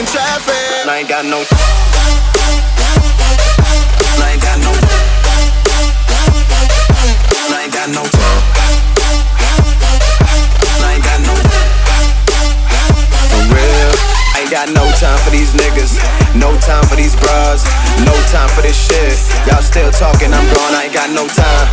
in traffic. I ain't got no. I ain't got no. I ain't got no time. I ain't got no. For real, I ain't got no time for these niggas. No time for these bras. No time for this shit. Y'all still talking, I'm gone, I ain't got no time.